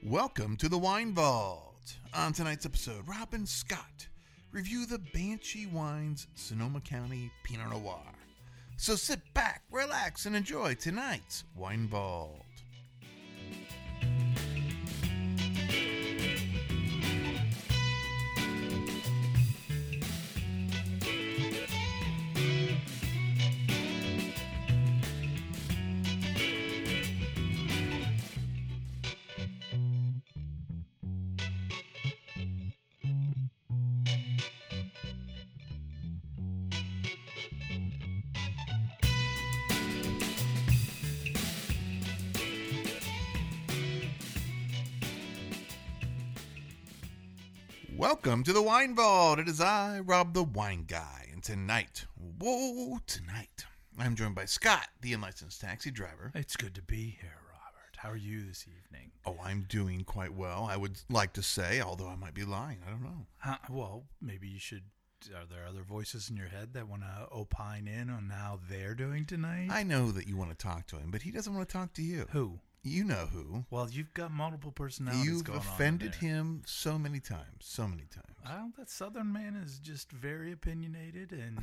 Welcome to the Wine Vault. On tonight's episode, Rob and Scott review the Banshee Wines Sonoma County Pinot Noir. So sit back, relax, and enjoy tonight's Wine Vault. Welcome to the Wine Vault. It is I, Rob the Wine Guy, and tonight, I'm joined by Scott, the unlicensed taxi driver. It's good to be here, Robert. How are you this evening? Oh, I'm doing quite well, I would like to say, although I might be lying. I don't know. Well, maybe you should. Are there other voices in your head that want to opine in on how they're doing tonight? I know that you want to talk to him, but he doesn't want to talk to you. Who? You know who. Well, you've got multiple personalities You've going on. You've offended him so many times. Well, that Southern man is just very opinionated, and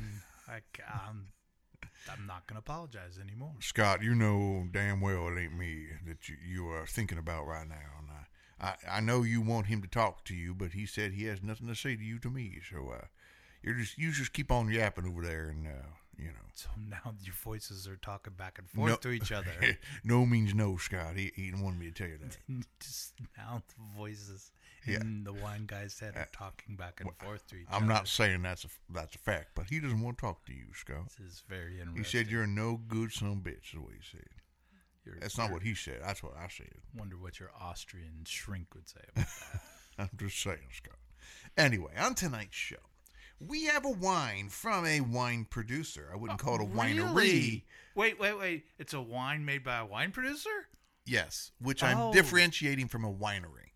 I'm not going to apologize anymore. Scott, you know damn well it ain't me that you are thinking about right now. And I know you want him to talk to you, but he said he has nothing to say to you to me. So you just keep on yapping over there, and you know. So now your voices are talking back and forth to each other. No means no, Scott. He didn't want me to tell you that. Just now the voices in the wine guy's head are talking back and forth to each other. I'm not saying that's a fact, but he doesn't want to talk to you, Scott. This is very interesting. He said you're a no good son of a bitch, is what he said. That's not what he said. That's what I said. Wonder what your Austrian shrink would say about that. I'm just saying, Scott. Anyway, on tonight's show, we have a wine from a wine producer. I wouldn't call it a winery. Wait. It's a wine made by a wine producer? Yes, which I'm differentiating from a winery.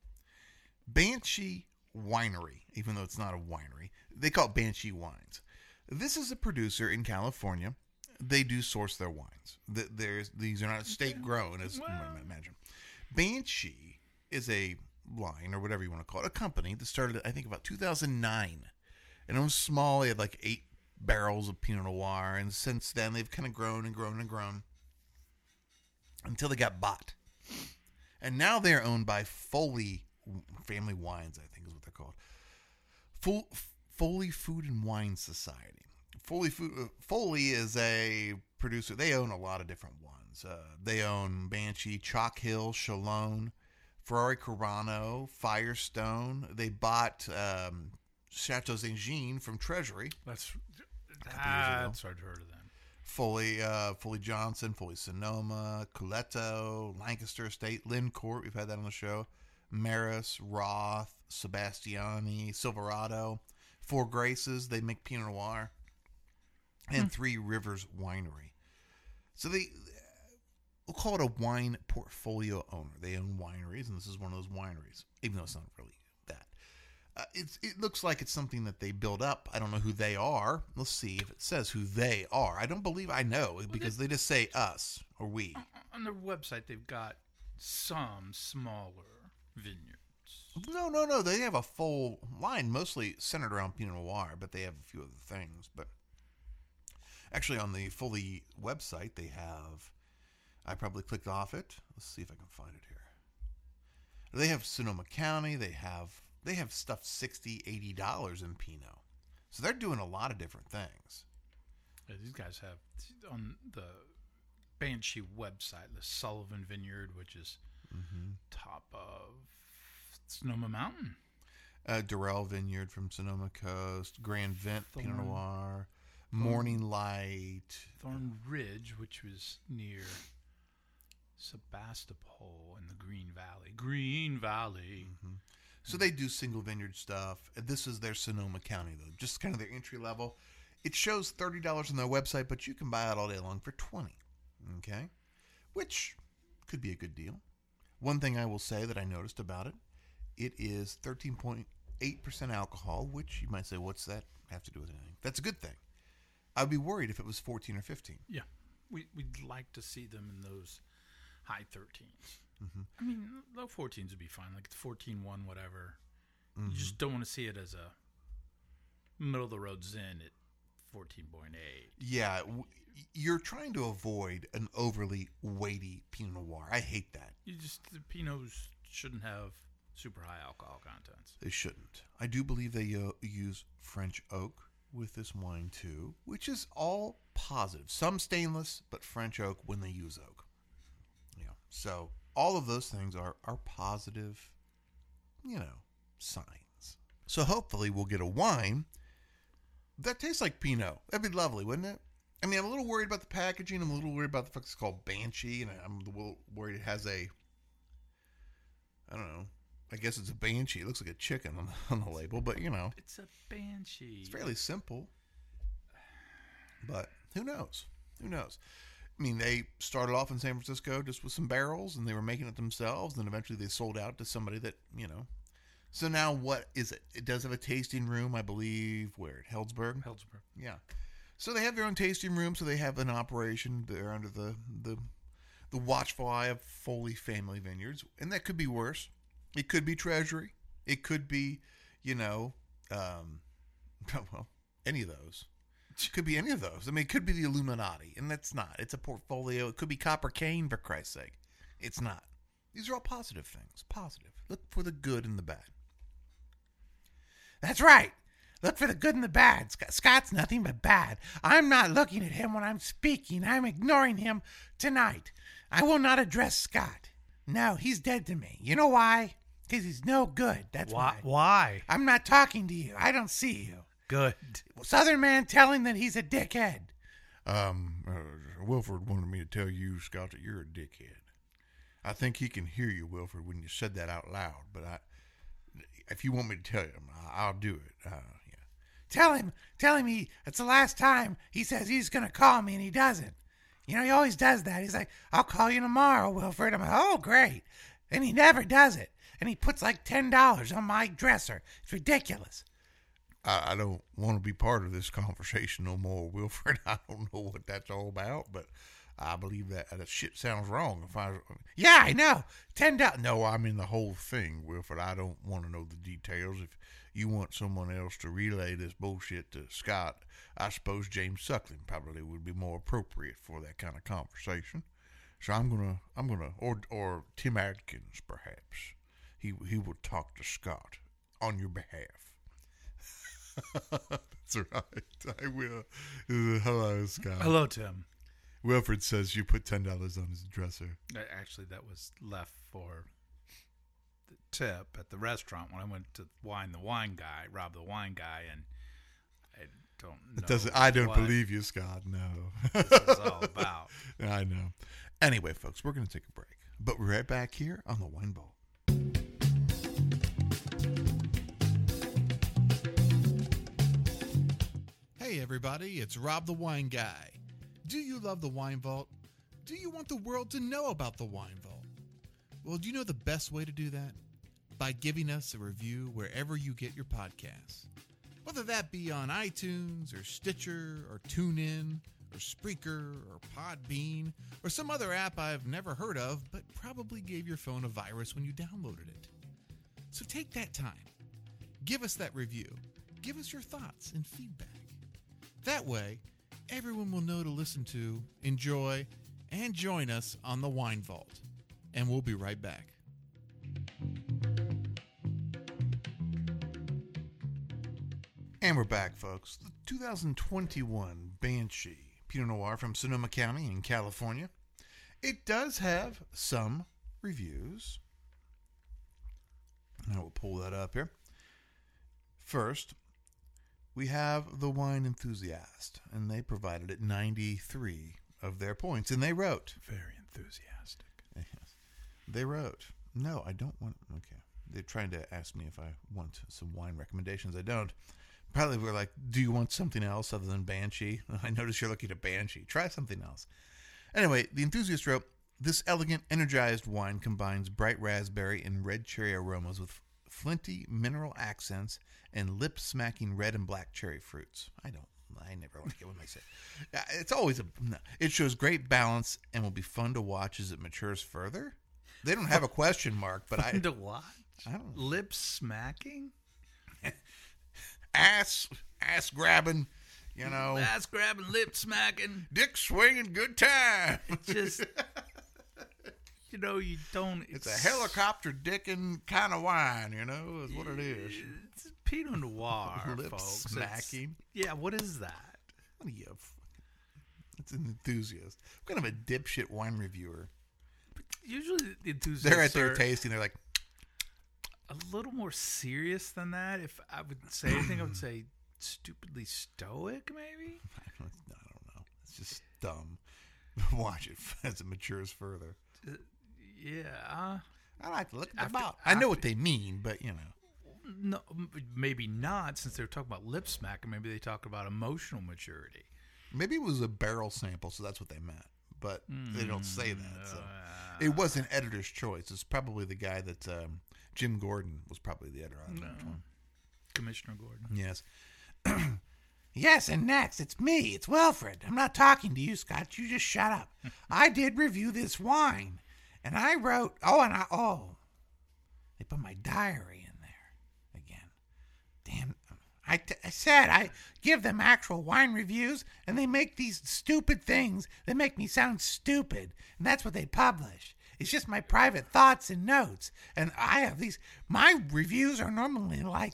Banshee Winery, even though it's not a winery. They call it Banshee Wines. This is a producer in California. They do source their wines. These are not state grown, as you might imagine. Banshee is a line, or whatever you want to call it, a company that started, I think, about 2009. And it was small. They had like 8 barrels of Pinot Noir. And since then, they've kind of grown and grown and grown until they got bought. And now they're owned by Foley Family Wines, I think is what they're called. Foley Food and Wine Society. Foley is a producer. They own a lot of different ones. They own Banshee, Chalk Hill, Chalone, Ferrari Carano, Firestone. They bought Chateau Saint Jean from Treasury. That's I've heard of them. Foley Johnson, Foley Sonoma, Coletto, Lancaster Estate, Lincourt. We've had that on the show. Maris, Roth, Sebastiani, Silverado, Four Graces. They make Pinot Noir, and Three Rivers Winery. So we'll call it a wine portfolio owner. They own wineries, and this is one of those wineries, even though it's not really that. It looks like it's something that they build up. I don't know who they are. Let's see if it says who they are. I don't believe I know, because they just say us or we. On their website, they've got some smaller vineyards. No. They have a full line, mostly centered around Pinot Noir, but they have a few other things. But actually, on the Foley website, they have. I probably clicked off it. Let's see if I can find it here. They have Sonoma County. They have stuff $60, $80 in Pinot. So they're doing a lot of different things. Yeah, these guys have on the Banshee website, the Sullivan Vineyard, which is top of Sonoma Mountain. Durrell Vineyard from Sonoma Coast, Grand Vent Pinot Noir, Morning Light, Thorn Ridge, which was near Sebastopol in the Green Valley. So they do single vineyard stuff. This is their Sonoma County, though, just kind of their entry level. It shows $30 on their website, but you can buy it all day long for $20. Okay, which could be a good deal. One thing I will say that I noticed about it, it is 13.8% alcohol, which you might say, what's that have to do with anything? That's a good thing. I'd be worried if it was 14 or 15. Yeah, we'd like to see them in those high 13s. I mean, low 14s would be fine. Like it's 14.1, whatever. Mm-hmm. You just don't want to see it as a middle of the road Zin at 14.8. Yeah, you're trying to avoid an overly weighty Pinot Noir. I hate that. The Pinots shouldn't have super high alcohol contents. They shouldn't. I do believe they use French oak with this wine too, which is all positive. Some stainless, but French oak when they use oak. Yeah. So all of those things are positive, signs. So hopefully we'll get a wine that tastes like Pinot. That'd be lovely, wouldn't it? I mean, I'm a little worried about the packaging. I'm a little worried about the fact it's called Banshee, and I'm a little worried it has I don't know. I guess it's a Banshee. It looks like a chicken on the label, but It's a Banshee. It's fairly simple. But who knows? Who knows? I mean, they started off in San Francisco just with some barrels, and they were making it themselves, and eventually they sold out to somebody that, So now what is it? It does have a tasting room, I believe, where? At Heldsburg? Heldsburg. Yeah. So they have their own tasting room, so they have an operation. They're under the watchful eye of Foley Family Vineyards, and that could be worse. It could be Treasury. It could be, well, any of those. It could be any of those. I mean, it could be the Illuminati, and that's not. It's a portfolio. It could be Copper Cane, for Christ's sake. It's not. These are all positive things. Positive. Look for the good and the bad. That's right. Look for the good and the bad. Scott's nothing but bad. I'm not looking at him when I'm speaking. I'm ignoring him tonight. I will not address Scott. No, he's dead to me. You know why? Because he's no good. That's why. Why? I'm not talking to you. I don't see you. Good. Southern man telling that he's a dickhead. Wilford wanted me to tell you, Scott, that you're a dickhead. I think he can hear you, Wilford, when you said that out loud. But if you want me to tell him, I'll do it. Yeah. Tell him it's the last time he says he's going to call me and he doesn't. He always does that. He's like, I'll call you tomorrow, Wilford. I'm like, oh, great. And he never does it. And he puts like $10 on my dresser. It's ridiculous. I don't want to be part of this conversation no more, Wilford. I don't know what that's all about, but I believe that shit sounds wrong. Yeah, I know. $10. No, I mean the whole thing, Wilford. I don't want to know the details. If you want someone else to relay this bullshit to Scott, I suppose James Suckling probably would be more appropriate for that kind of conversation. So I'm gonna, or Tim Adkins perhaps. He will talk to Scott on your behalf. That's right. I will. Hello, Scott. Hello, Tim. Wilford says you put $10 on his dresser. Actually, that was left for the tip at the restaurant when I went to Rob the wine guy, and I don't know. I don't believe you, Scott. No. This is all about. I know. Anyway, folks, we're going to take a break. But we're right back here on the Wine Vault. Hey, everybody. It's Rob the Wine Guy. Do you love the Wine Vault? Do you want the world to know about the Wine Vault? Well, do you know the best way to do that? By giving us a review wherever you get your podcasts. Whether that be on iTunes or Stitcher or TuneIn or Spreaker or Podbean or some other app I've never heard of but probably gave your phone a virus when you downloaded it. So take that time. Give us that review. Give us your thoughts and feedback. That way, everyone will know to listen to, enjoy, and join us on the Wine Vault. And we'll be right back. And we're back, folks. The 2021 Banshee Pinot Noir from Sonoma County in California. It does have some reviews. I will pull that up here. First, we have the Wine Enthusiast, and they provided it 93 of their points, and they wrote. Very enthusiastic. Yes. They wrote, no, I don't want, okay. They're trying to ask me if I want some wine recommendations. I don't. Probably we're like, do you want something else other than Banshee? I notice you're looking at Banshee. Try something else. Anyway, the enthusiast wrote, this elegant, energized wine combines bright raspberry and red cherry aromas with flinty mineral accents and lip-smacking red and black cherry fruits. I never like it when they say it. It shows great balance and will be fun to watch as it matures further. They don't have a question mark, but Fun to watch. I don't know. Lip smacking. Ass grabbing, you know. Ass grabbing, lip smacking. Dick swinging, good time. It's just, you don't. It's a helicopter dicking kind of wine, is what it is. It's Pinot Noir, Lip folks. smacking. Yeah, what is that? What are you? It's an enthusiast. What kind of a dipshit wine reviewer? Usually the enthusiasts They're at their are tasting. They're like, a little more serious than that. If I would say anything, I would say stupidly stoic, maybe. I don't know. It's just dumb. Watch it as it matures further. Yeah. I like to look at the bottle. I know what they mean, but No, maybe not. Since they're talking about lip smacking, maybe they talk about emotional maturity. Maybe it was a barrel sample, so that's what they meant. But they don't say that. So. It was an editor's choice. It's probably the guy that Jim Gordon was probably the editor on that one. Commissioner Gordon. Yes. Yes, and next, it's me. It's Wilfred. I'm not talking to you, Scott. You just shut up. I did review this wine, and I wrote. They put my diary in there again. Damn. I said I give them actual wine reviews, and they make these stupid things that make me sound stupid, and that's what they publish. It's just my private thoughts and notes, and I have these. My reviews are normally like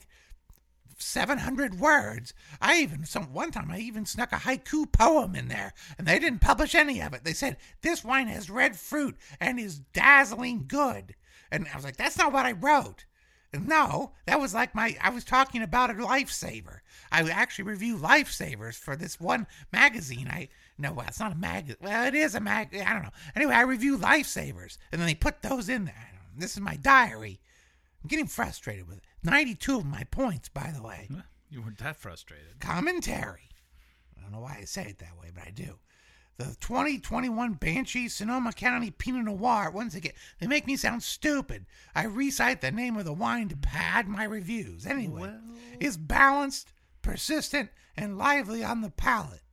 700 words. One time I even snuck a haiku poem in there, and they didn't publish any of it. They said this wine has red fruit and is dazzling good, and I was like, that's not what I wrote. No, that was like I was talking about a lifesaver. I actually review lifesavers for this one magazine. It's not a magazine. Well, it is a mag. I don't know. Anyway, I review lifesavers, and then they put those in there. This is my diary. I'm getting frustrated with it. 92 of my points, by the way. You weren't that frustrated. Commentary. I don't know why I say it that way, but I do. The 2021 Banshee Sonoma County Pinot Noir. Once again, they make me sound stupid. I recite the name of the wine to pad my reviews. Anyway, it's balanced, persistent, and lively on the palate.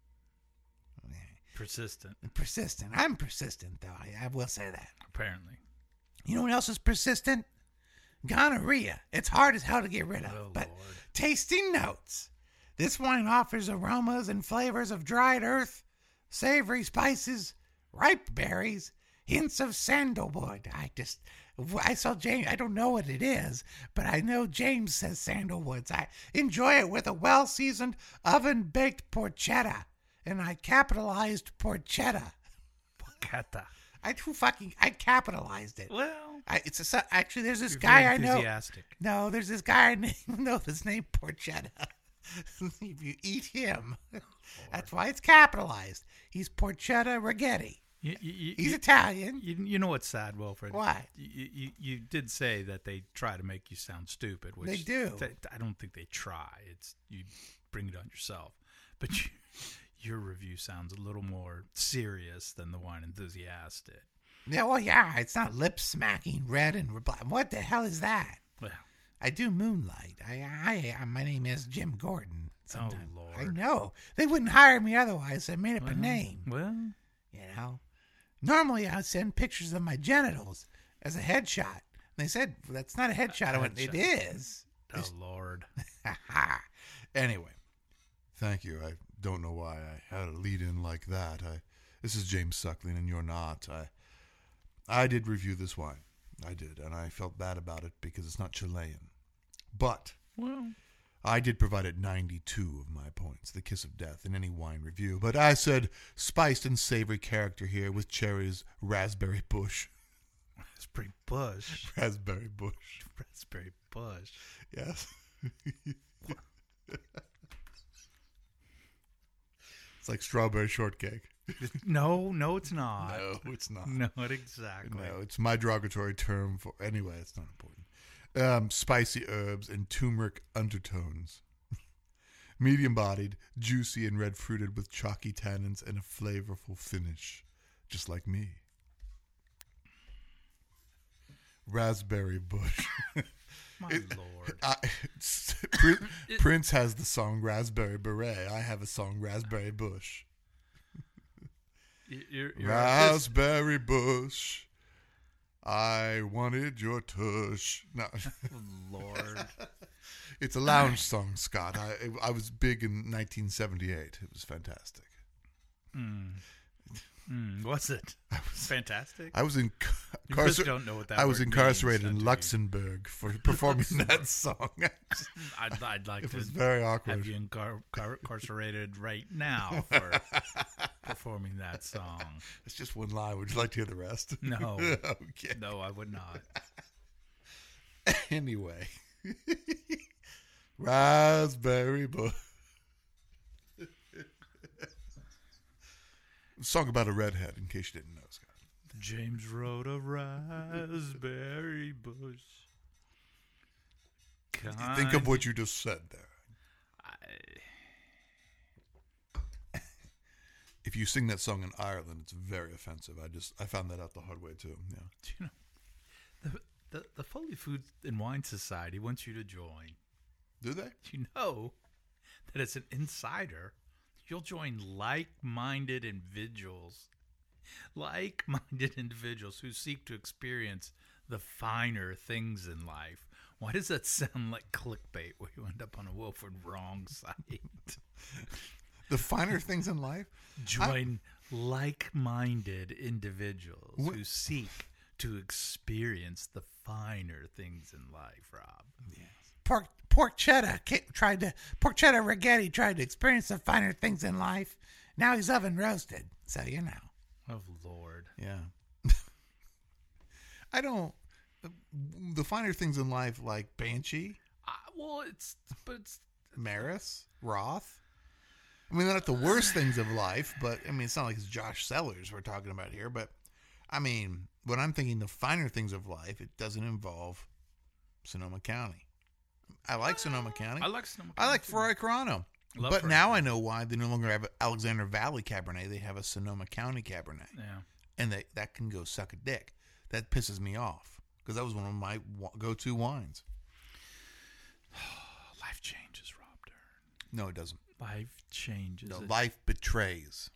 Persistent. I'm persistent, though. I will say that. Apparently. You know what else is persistent? Gonorrhea. It's hard as hell to get rid of. But Lord. Tasting notes. This wine offers aromas and flavors of dried earth, savory spices, ripe berries, hints of sandalwood. I saw James. I don't know what it is, but I know James says sandalwoods. I enjoy it with a well-seasoned oven-baked porchetta, and I capitalized porchetta. Porchetta. I capitalized it. Well, actually there's this you're guy very I know. enthusiastic. No, there's this guy I know that's named Porchetta. If you eat him, that's why it's capitalized. He's Porchetta Righetti. He's Italian. You know what's sad, Wilfred? Why? You did say that they try to make you sound stupid. Which They do. I don't think they try. It's you bring it on yourself. But your review sounds a little more serious than the wine enthusiast did. Yeah, well, yeah, it's not lip smacking red and black. What the hell is that? Well, I do moonlight. My name is Jim Gordon. Sometimes. Oh, Lord. I know. They wouldn't hire me otherwise. I made up a name. Well, Normally I send pictures of my genitals as a headshot. They said, that's not a headshot. I went, it is. oh Lord. Anyway, thank you. I don't know why I had a lead in like that. This is James Suckling, and you're not. I did review this wine. I did, and I felt bad about it because it's not Chilean. But I did provide it 92 of my points, the kiss of death, in any wine review. But I said spiced and savory character here with cherries, raspberry bush. Raspberry bush. Raspberry bush. Raspberry bush. Yes. It's like strawberry shortcake. No, it's not. No, it's not. Not exactly. No, it's my derogatory term for. Anyway, it's not important. Spicy herbs and turmeric undertones. Medium-bodied, juicy and red-fruited with chalky tannins and a flavorful finish, just like me. Raspberry bush. My Lord. Prince has the song Raspberry Beret. I have a song Raspberry Bush. You're Raspberry bush. I wanted your tush. No, Lord. it's a lounge song, Scott. I was big in 1978. It was fantastic. Was it? Fantastic? I was You just don't know what that I was word incarcerated means, in do you? Luxembourg for performing that song. I'd like It to was very awkward. have you incarcerated right now for performing that song. It's just one line. Would you like to hear the rest? No. Okay. No, I would not. Anyway. Raspberry bush. Song about a redhead, in case you didn't know, Scott. James rode a raspberry bush. Think of what you just said there. If you sing that song in Ireland, it's very offensive. I found that out the hard way too. Yeah. Do you know, the Foley Food and Wine Society wants you to join. Do they? Do you know that as an insider, you'll join like-minded individuals who seek to experience the finer things in life. Why does that sound like clickbait where you end up on a Wilfred Wrong site? The finer things in life? Join like-minded individuals who seek to experience the finer things in life, Rob. Yes. Pork cheddar Rigetti tried to experience the finer things in life. Now he's oven roasted, so you know. Oh, Lord. Yeah. I don't. The finer things in life, like Banshee, It's Maris, Roth. I mean, they're not the worst things of life, but I mean, it's not like it's Josh Sellers we're talking about here. But I mean, when I'm thinking the finer things of life, it doesn't involve Sonoma County. I like Sonoma County. I like Sonoma County. I like Ferrari Carano. But now I know why they no longer have Alexander Valley Cabernet. They have a Sonoma County Cabernet. Yeah. And that can go suck a dick. That pisses me off because that was one of my go-to wines. Life changes, Rob Dern. No, it doesn't. Life changes. No, life betrays.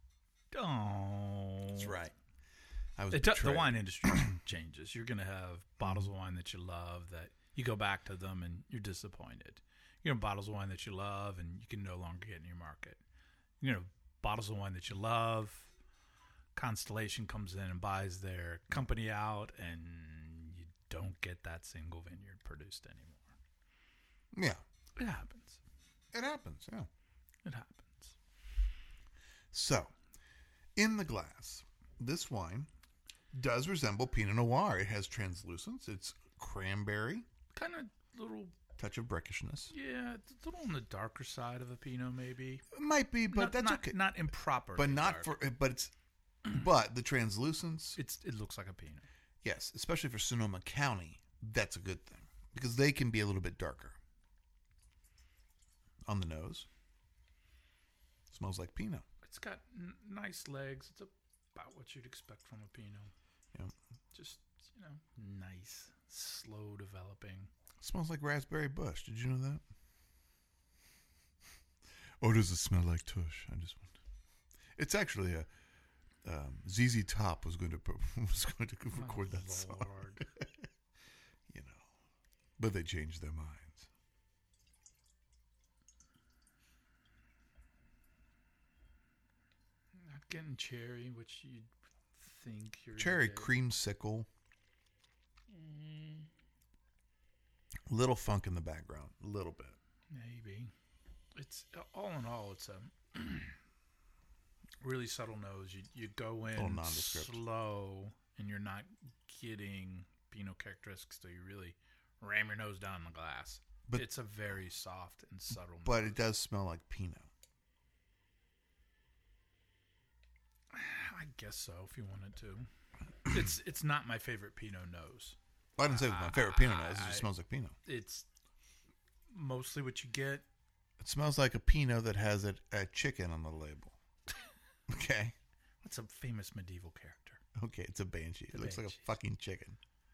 Oh. That's right. I was The betrayed. wine industry changes. You're going to have bottles of wine that you love that you go back to them and you're disappointed. You're going to have bottles of wine that you love and you can no longer get in your market. You're going to have bottles of wine that you love. Constellation comes in and buys their company out and you don't get that single vineyard produced anymore. Yeah. It happens. It happens, yeah. It happens. So, in the glass, this wine does resemble Pinot Noir. It has translucence. It's cranberry. Kind of little, Touch of brickishness. yeah, it's a little on the darker side of a Pinot maybe. It might be, but that's okay. Not improper. But not for. But it's. But the translucence. It looks like a Pinot. Yes, especially for Sonoma County, that's a good thing because they can be a little bit darker. On the nose, smells like Pinot. It's got nice legs. It's about what you'd expect from a Pinot. Yeah. Just, nice, slow developing. Smells like raspberry bush. Did you know that? Or does it smell like tush? I just wonder. It's actually a ZZ Top was going to record that song. Lord. But they changed their minds. Not getting cherry, which you'd think you're Cherry gonna get. creamsicle. Little funk in the background. A little bit. Maybe. It's all in all, it's a really subtle nose. You go in nondescript. slow, and you're not getting Pinot characteristics, so you really ram your nose down in the glass. But it's a very soft and subtle But nose. it does smell like Pinot. I guess so, if you wanted to. It's not my favorite Pinot nose. I didn't say it was my favorite Pinot nose. It just smells like Pinot. It's mostly what you get. It smells like a Pinot that has a chicken on the label. Okay. That's a famous medieval character. Okay, it's a banshee. It looks like a Banshee. fucking chicken.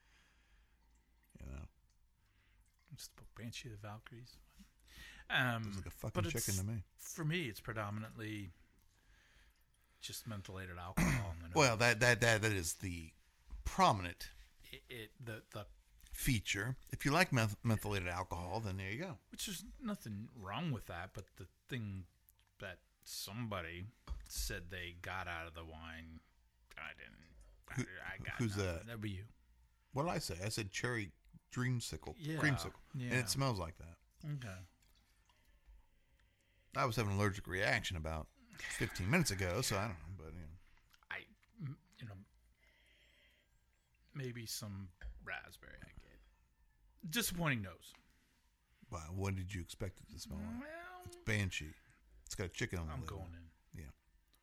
It's the book Banshee of the Valkyries. Looks like a fucking but chicken to me. For me, it's predominantly just mentholated alcohol in the nose. Well, that is the prominent the feature. If you like methylated alcohol, then there you go. which is nothing wrong with that, but the thing that somebody said they got out of the wine, I didn't. I got who's nothing. that? That'd be you. What did I say? I said cherry dreamsicle. Yeah, Creamsicle. yeah. And it smells like that. Okay. I was having an allergic reaction about 15 minutes ago, so I don't know. But, you know, maybe some raspberry I get. Disappointing nose. Wow, what did you expect it to smell like? Well, It's Banshee. It's got a chicken on the I'm label. going in. Yeah.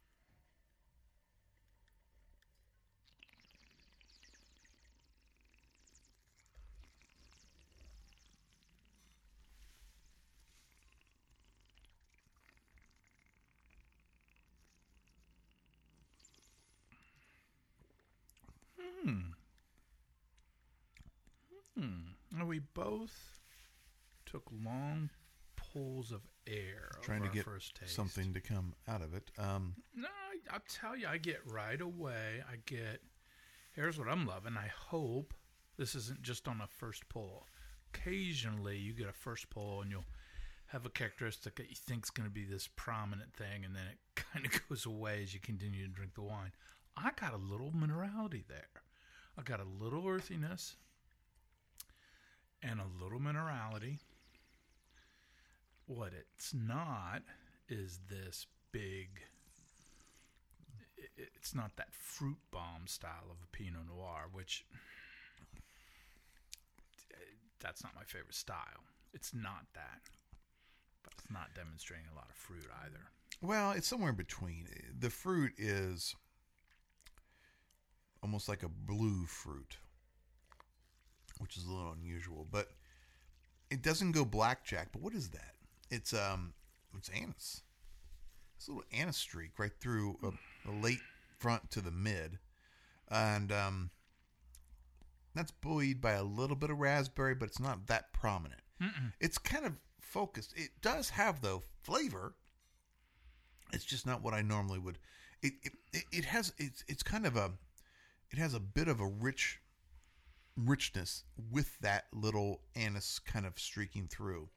And we both took long pulls of air Trying over to our get first taste. something to come out of it. No, I'll tell you, I get right away. Here's what I'm loving. I hope this isn't just on a first pull. Occasionally, you get a first pull and you'll have a characteristic that you think is going to be this prominent thing, and then it kind of goes away as you continue to drink the wine. I got a little minerality there. I got a little earthiness and a little minerality. What it's not is this big. It's not that fruit bomb style of a Pinot Noir, which that's not my favorite style. It's not that, but it's not demonstrating a lot of fruit either. Well, it's somewhere in between. The fruit is almost like a blue fruit, which is a little unusual, but it doesn't go blackjack. But what is that? It's anise. It's a little anise streak right through a late front to the mid, and that's buoyed by a little bit of raspberry, but it's not that prominent. It's kind of focused. It does have, though, flavor. It's just not what I normally would. It has a bit of a richness with that little anise kind of streaking through.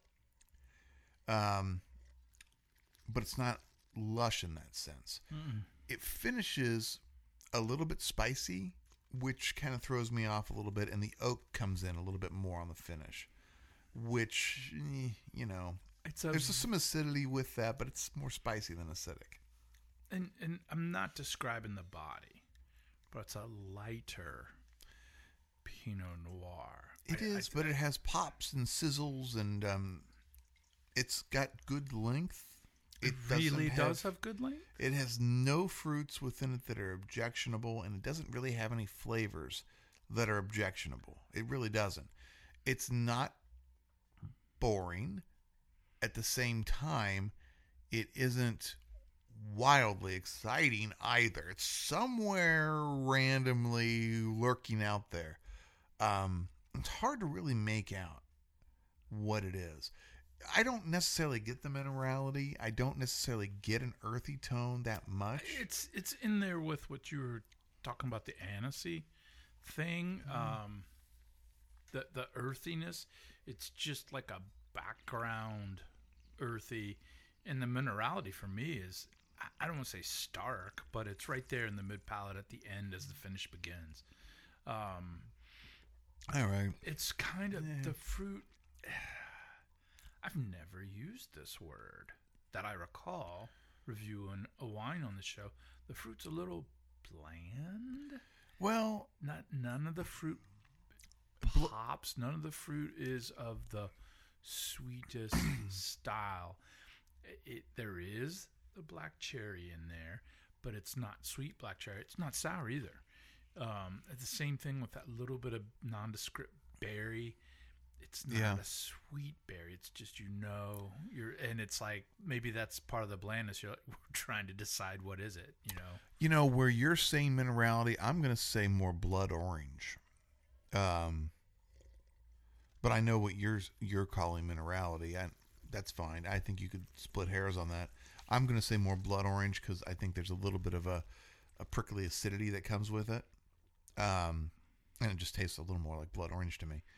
But it's not lush in that sense. It finishes a little bit spicy, which kind of throws me off a little bit, and the oak comes in a little bit more on the finish, which, there's some acidity with that, but it's more spicy than acidic. And I'm not describing the body, but it's a lighter Pinot Noir. It is, but it has pops and sizzles, and it's got good length. It really does have good length? It has no fruits within it that are objectionable, and it doesn't really have any flavors that are objectionable. It really doesn't. It's not boring. At the same time, it isn't wildly exciting either. It's somewhere randomly lurking out there. It's hard to really make out what it is. I don't necessarily get the minerality. I don't necessarily get an earthy tone that much. It's in there with what you were talking about, the anisey thing. The earthiness. It's just like a background earthy, and the minerality for me is, I don't want to say stark, but it's right there in the mid palate at the end as the finish begins. All right. It's kind of the fruit. I've never used this word that I recall reviewing a wine on the show. The fruit's a little bland. Well, none of the fruit pops. None of the fruit is of the sweetest style. There is the black cherry in there, but it's not sweet black cherry. It's not sour either. It's the same thing with that little bit of nondescript berry. It's not a sweet berry. It's just, and it's like, maybe that's part of the blandness. You're like, we're trying to decide what is it, where you're saying minerality, I'm going to say more blood orange. But I know what you're calling minerality. That's fine. I think you could split hairs on that. I'm going to say more blood orange because I think there's a little bit of a prickly acidity that comes with it. And and it just tastes a little more like blood orange to me.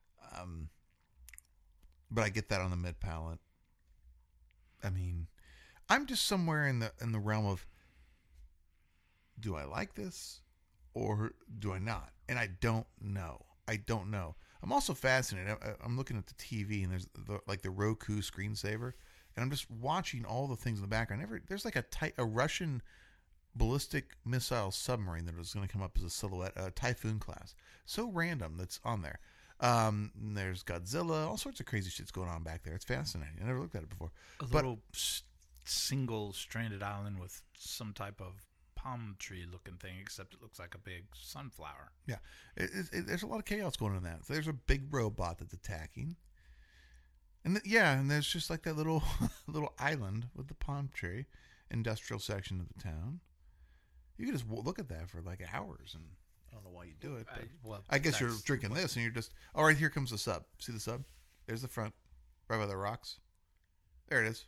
But I get that on the mid palate. I mean, I'm just somewhere in the realm of, do I like this or do I not? And I don't know. I'm also fascinated. I'm looking at the TV and there's the Roku screensaver, and I'm just watching all the things in the background. There's like a Russian ballistic missile submarine that was going to come up as a silhouette, a Typhoon class. So random that's on there. There's Godzilla, all sorts of crazy shit's going on back there. It's fascinating. I never looked at it before. Little single stranded island with some type of palm tree looking thing, except it looks like a big sunflower. Yeah, there's a lot of chaos going on in that. There's a big robot that's attacking, and and there's just like that little little island with the palm tree, industrial section of the town. You can just look at that for like hours, and I don't know why you do it. But I guess you're drinking this, and you're just, all right, here comes the sub. See the sub? There's the front, right by the rocks. There it is.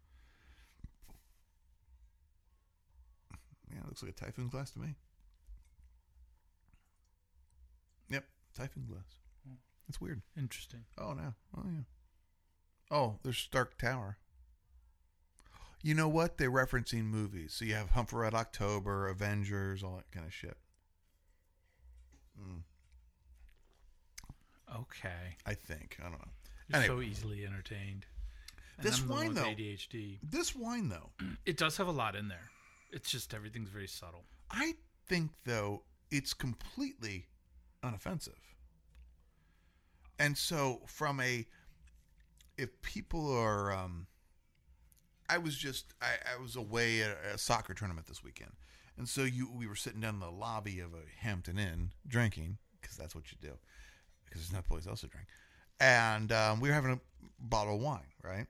Yeah, it looks like a Typhoon glass to me. Yep, Typhoon glass. That's weird. Interesting. Oh, no. Oh, yeah. Oh, there's Stark Tower. You know what? They're referencing movies. So you have Humphrey Red October, Avengers, all that kind of shit. Okay. I think. I don't know. You're Anyway. so easily entertained. And This I'm the wine, one with though. ADHD. This wine, though. It does have a lot in there. It's just everything's very subtle. I think, though, it's completely unoffensive. And so if people are, I was away at a soccer tournament this weekend. And so we were sitting down in the lobby of a Hampton Inn drinking, because that's what you do, because there's no place else to drink. And we were having a bottle of wine, right?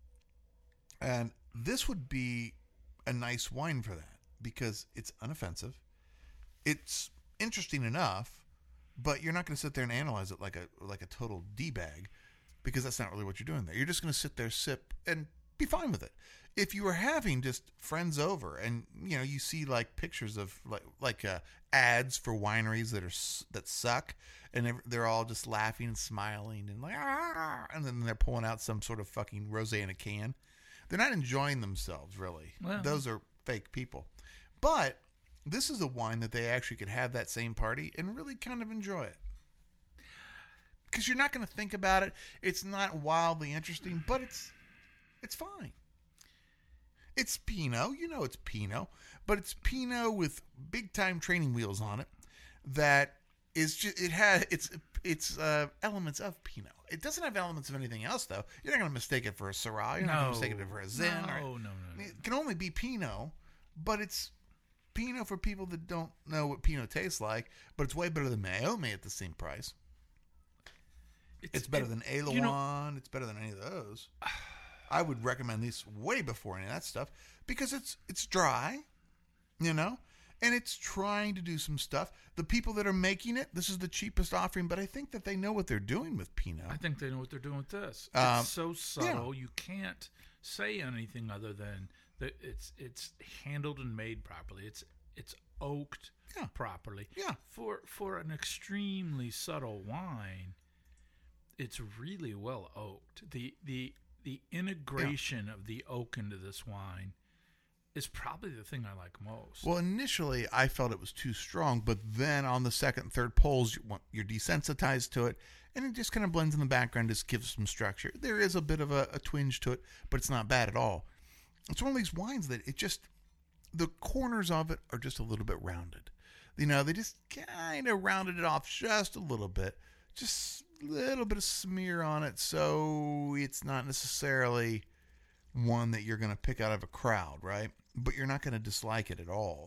And this would be a nice wine for that, because it's unoffensive. It's interesting enough, but you're not going to sit there and analyze it like a total D-bag, because that's not really what you're doing there. You're just going to sit there, sip, and be fine with it. If you were having just friends over, and you see like pictures of like ads for wineries that suck, and they're all just laughing and smiling and like, and then they're pulling out some sort of fucking rosé in a can. They're not enjoying themselves, really. Well, those are fake people. But this is a wine that they actually could have that same party and really kind of enjoy it. Because you're not going to think about it. It's not wildly interesting, but it's fine. It's Pinot. It's Pinot. But it's Pinot with big-time training wheels on it that is just, it has it's elements of Pinot. It doesn't have elements of anything else, though. You're not going to mistake it for a Syrah. You're not going to mistake it for a Zin. No. It can only be Pinot, but it's Pinot for people that don't know what Pinot tastes like, but it's way better than Meiomi at the same price. It's better than Éluan. It's better than any of those. I would recommend these way before any of that stuff, because it's dry, and it's trying to do some stuff. The people that are making it, this is the cheapest offering, but I think that they know what they're doing with Pinot. I think they know what they're doing with this. It's so subtle, you can't say anything other than that it's handled and made properly. It's oaked properly. Yeah. For an extremely subtle wine, it's really well oaked. The integration of the oak into this wine is probably the thing I like most. Well, initially I felt it was too strong, but then on the second and third pulls, you're desensitized to it, and it just kind of blends in the background, just gives some structure. There is a bit of a twinge to it, but it's not bad at all. It's one of these wines that the corners of it are just a little bit rounded. They just kind of rounded it off just a little bit. Just a little bit of smear on it, so it's not necessarily one that you're going to pick out of a crowd, right? But you're not going to dislike it at all.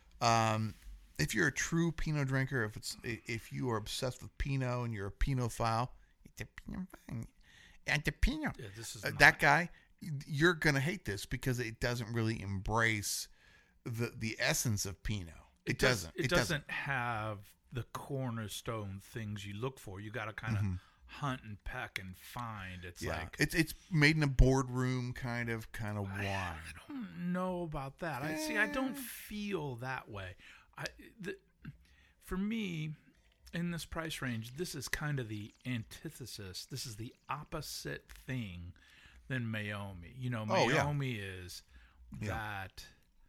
If you're a true Pinot drinker, if you are obsessed with Pinot and you're a Pinophile, it's a Pinot. Yeah, this is that guy. You're going to hate this because it doesn't really embrace the essence of Pinot. It doesn't. It doesn't have the cornerstone things you look for. You got to kind of hunt and peck and find. It's like it's made in a boardroom kind of wine. I don't know about that. I don't feel that way. For me, in this price range, this is kind of the antithesis. This is the opposite thing than Meiomi. You know, Oh, yeah. Meiomi is Yeah. that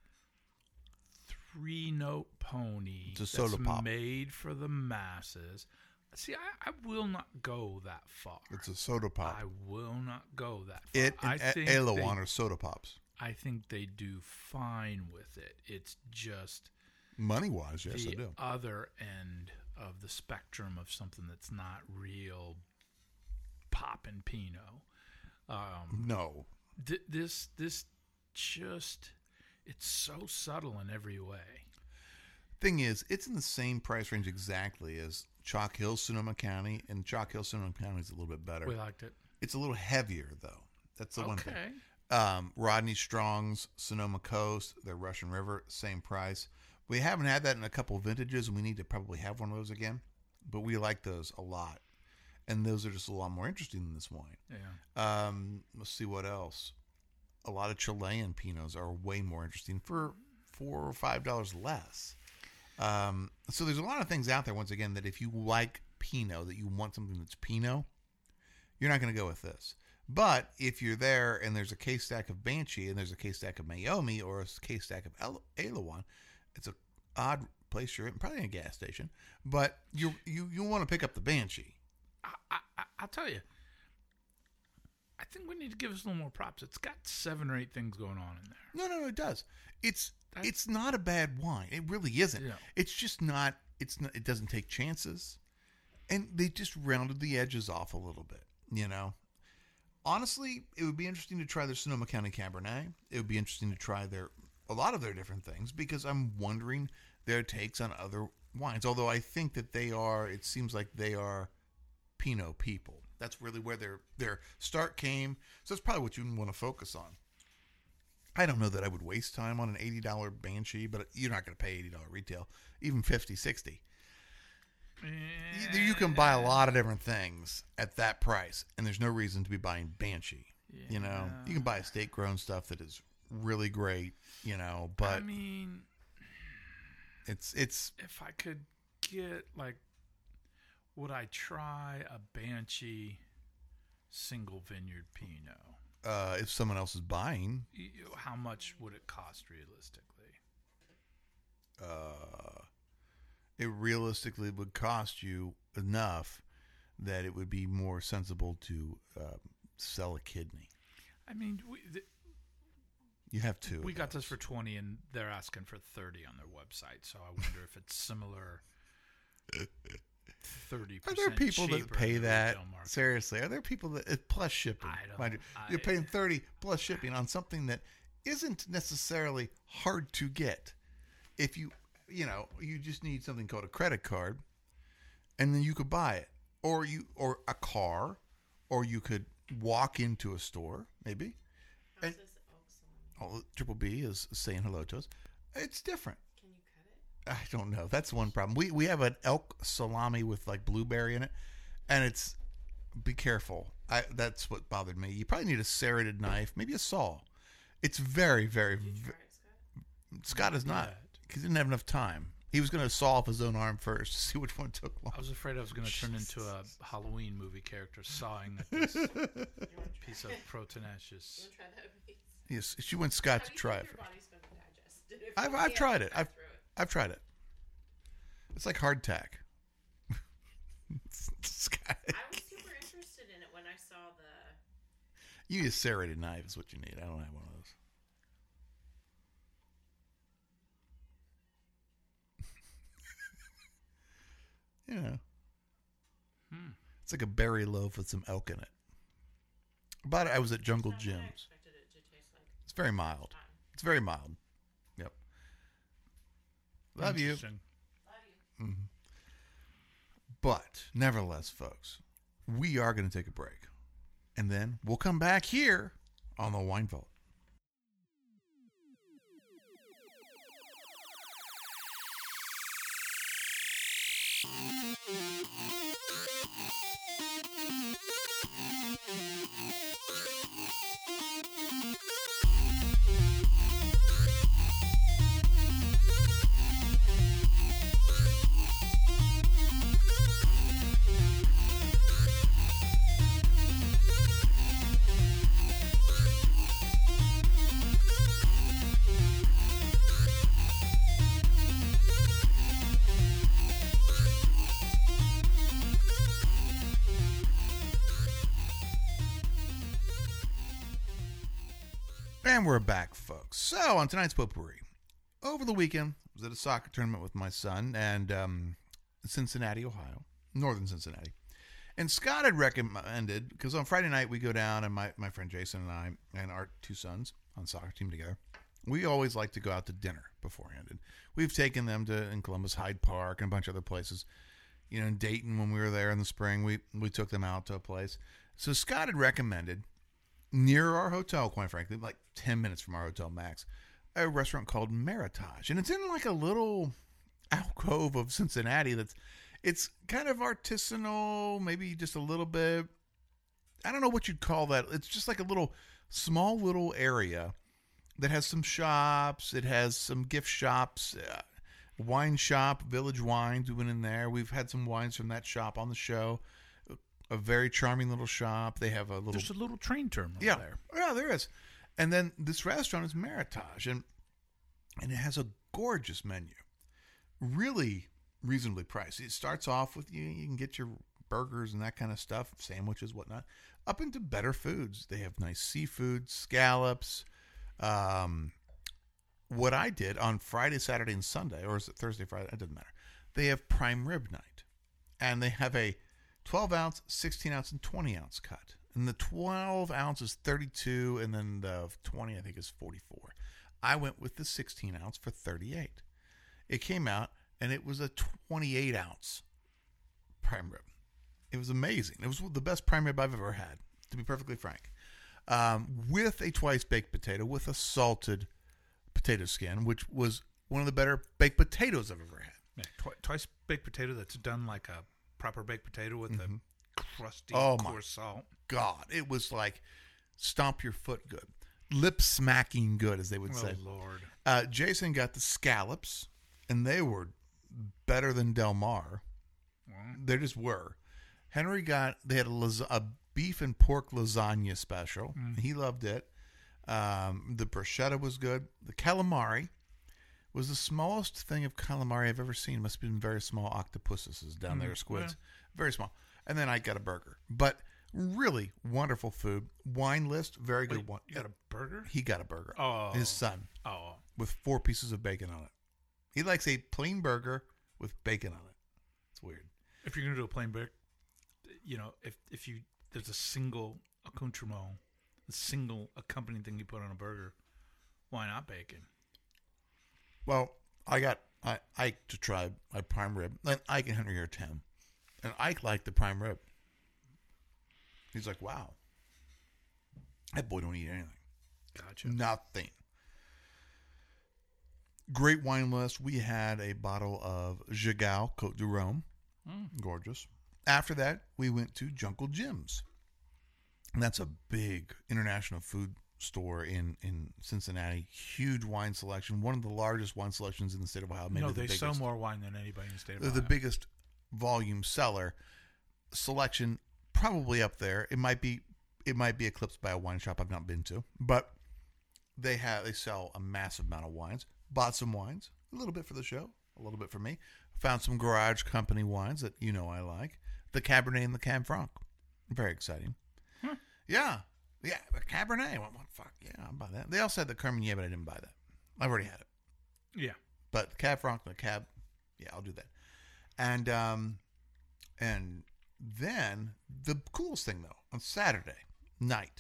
3-note pony It's a soda that's pop. made for the masses. See, I will not go that far. It's a soda pop. I will not go that far. It I and think Elawan are soda pops. I think they do fine with it. It's just Money wise, yes, the I do. other end of the spectrum of something that's not real pop and Pinot. No. This just, it's so subtle in every way. Thing is, it's in the same price range exactly as Chalk Hill, Sonoma County, and Chalk Hill, Sonoma County is a little bit better. We liked it. It's a little heavier, though. That's the one thing. Okay. Rodney Strong's Sonoma Coast, their Russian River, same price. We haven't had that in a couple of vintages, and we need to probably have one of those again. But we like those a lot. And those are just a lot more interesting than this wine. Yeah. Let's see what else. A lot of Chilean Pinots are way more interesting for $4 or $5 less. So there's a lot of things out there, once again, that if you like Pinot, that you want something that's Pinot, you're not going to go with this. But if you're there and there's a case stack of Banshee and there's a case stack of Meiomi or a case stack of Elawan, it's an odd place you're in, probably in a gas station, but you want to pick up the Banshee. I'll tell you, I think we need to give us a little more props. It's got 7 or 8 things going on in there. No, it does. It's not a bad wine. It really isn't. Yeah. It's just not. It doesn't take chances, and they just rounded the edges off a little bit. You know, honestly, it would be interesting to try their Sonoma County Cabernet. It would be interesting to try a lot of their different things because I'm wondering their takes on other wines. Although I think that it seems like they are Pinot people. That's really where their start came. So that's probably what you want to focus on. I don't know that I would waste time on an $80 Banshee, but you're not going to pay $80 retail, even $50, $60. You can buy a lot of different things at that price, and there's no reason to be buying Banshee. Yeah. You know, you can buy estate grown stuff that is really great. You know, but I mean, it's if I could get would I try a Banshee single vineyard Pinot? if someone else is buying. How much would it cost realistically? It realistically would cost you enough that it would be more sensible to sell a kidney. I mean, You have two. we got this for 20 and they're asking for 30 on their website. So I wonder if it's similar. 30%. Are there people that cheaper pay in the that? retail market. Seriously, are there people that plus shipping? I don't- Mind you, I- you're paying 30 plus shipping on something that isn't necessarily hard to get. If you just need something called a credit card, and then you could buy it, or a car, or you could walk into a store, maybe. How's And- this Elk salami? Triple B is saying hello to us. It's different. Can you cut it? I don't know. That's one problem. We have an elk salami with like blueberry in it, and it's, be careful. That's what bothered me. You probably need a serrated knife, maybe a saw. It's very, very. Did you try it, Scott? Scott is not. Yet. He didn't have enough time. He was going to saw off his own arm first to see which one took I long. was afraid I was going to turn into a Halloween movie character sawing at this You want to piece of proteinaceous. try that with me? Yes, she wants Scott How to do you try think it your first. body's going to digest it if I've you I've tried can't it. cut I've through it? I've tried it. It's like hardtack. Scott, I was super interested in it when I saw the. you need a serrated knife is what you need. I don't have one of those. You know, it's like a berry loaf with some elk in it. But I was at Jungle Not what I Jim's. expected it to taste like. It's very mild. Time. It's very mild. Yep. Love you. Interesting. Love you. But nevertheless, folks, we are going to take a break. And then we'll come back here on the Wine Vault. And we're back, folks. So, on tonight's potpourri, over the weekend, I was at a soccer tournament with my son and Cincinnati, Ohio, northern Cincinnati. And Scott had recommended, because on Friday night we go down, and my friend Jason and I and our two sons on the soccer team together, we always like to go out to dinner beforehand. And we've taken them to in Columbus, Hyde Park, and a bunch of other places. You know, in Dayton, when we were there in the spring, we took them out to a place. So Scott had recommended, near our hotel, quite frankly, like 10 minutes from our hotel max, a restaurant called Meritage. And it's in like a little alcove of Cincinnati it's kind of artisanal, maybe just a little bit. I don't know what you'd call that. It's just like a small little area that has some shops. It has some gift shops, wine shop, Village Wines. We went in there. We've had some wines from that shop on the show. A very charming little shop. They have There's a little train terminal there. Yeah, there is. And then this restaurant is Meritage, and it has a gorgeous menu. Really reasonably priced. It starts off with you can get your burgers and that kind of stuff, sandwiches, whatnot, up into better foods. They have nice seafood, scallops. What I did on Friday, Saturday, and Sunday, or is it Thursday, Friday? It doesn't matter. They have prime rib night, and they have a 12-ounce, 16-ounce, and 20-ounce cut. And the 12 ounce is 32, and then the 20, I think, is 44. I went with the 16-ounce for 38. It came out, and it was a 28-ounce prime rib. It was amazing. It was the best prime rib I've ever had, to be perfectly frank. With a twice-baked potato, with a salted potato skin, which was one of the better baked potatoes I've ever had. Yeah, twice baked potato that's done like a proper baked potato with the crusty coarse salt. God, it was like stomp your foot good. Lip smacking good, as they would say. Oh, Lord. Jason got the scallops, and they were better than Del Mar. They just were. Henry they had a beef and pork lasagna special. He loved it. The bruschetta was good. The calamari was the smallest thing of calamari I've ever seen. Must have been very small octopuses down there, squids. Yeah. Very small. And then I got a burger. But really wonderful food. Wine list, very good one. You got a burger? He got a burger. Oh. His son. Oh. With 4 pieces of bacon on it. He likes a plain burger with bacon on it. It's weird. If you're going to do a plain burger, if there's a single accoutrement, a single accompanying thing you put on a burger, why not bacon? Well, I got Ike to try my prime rib. And Ike and Henry are 10. And Ike liked the prime rib. He's like, wow. That boy don't eat anything. Gotcha. Nothing. Great wine list. We had a bottle of Gigal Côte du Rhône. Gorgeous. After that, we went to Jungle Jim's. And that's a big international food store in Cincinnati. Huge wine selection. One of the largest wine selections in the state of Ohio. Maybe they sell more wine than anybody in the state of Ohio. They're the biggest volume seller. Selection probably up there. It might be eclipsed by a wine shop I've not been to. But they sell a massive amount of wines. Bought some wines. A little bit for the show. A little bit for me. Found some Garage Company wines that I like. The Cabernet and the Cab Franc. Very exciting. Yeah. Yeah, the Cabernet. What fuck? Yeah, I'll buy that. They also had the Carmener, but I didn't buy that. I've already had it. Yeah. But the Cab Franc, the Cab, yeah, I'll do that. And then the coolest thing, though, on Saturday night,